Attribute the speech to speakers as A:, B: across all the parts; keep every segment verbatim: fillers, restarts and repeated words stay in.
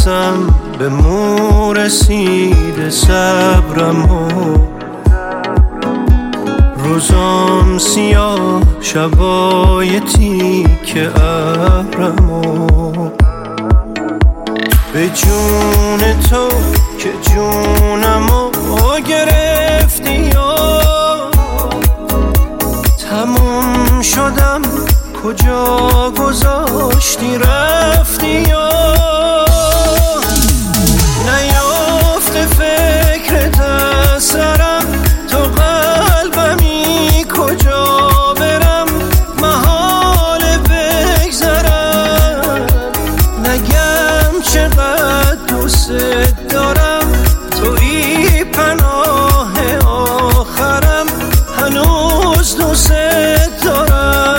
A: دستم به مو رسیده صبرم و روزام سیاه شبای تیک ابرم و به جون تو که جونمو گرفتی یا تموم شدم کجا گذاشتی رفتی یا نیافته فکرت از سرم تو قلبمی کجا برم محال بگذرم نگم چقدر دوست دارم تویی پناه آخرم هنوز دوست دارم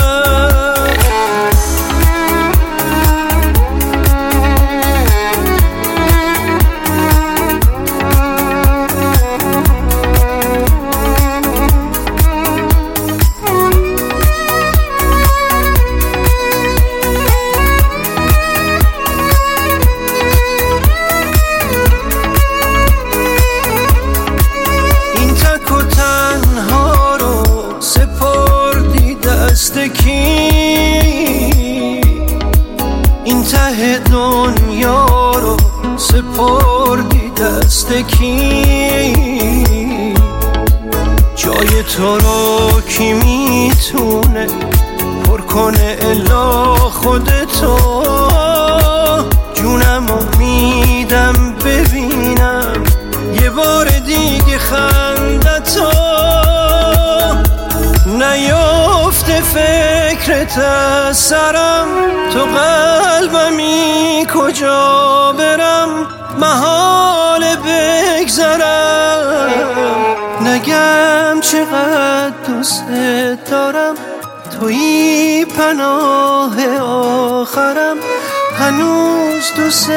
A: دست کی این ته دنیا رو سپردی دست کی جای تو رو کی میتونه پر کنه الا خودتو جونمو میدم ببینم یه بار دیگه خندتو نیافته فکرت از سرم تو قلبمی کجا برم محال بگذرم نگم چقدر دوست دارم تویی پناه آخرم هنوز دوست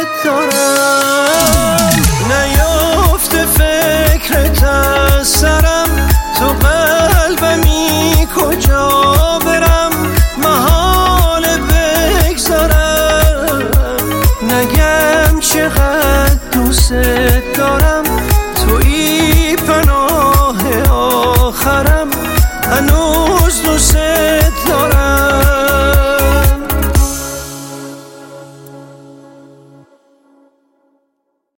A: دارم نیافته فکرت از سرم تو قلبمی کجا برم محال بگذارم نگم چقدر دوست دارم تویی پناه آخرم هنوز دوست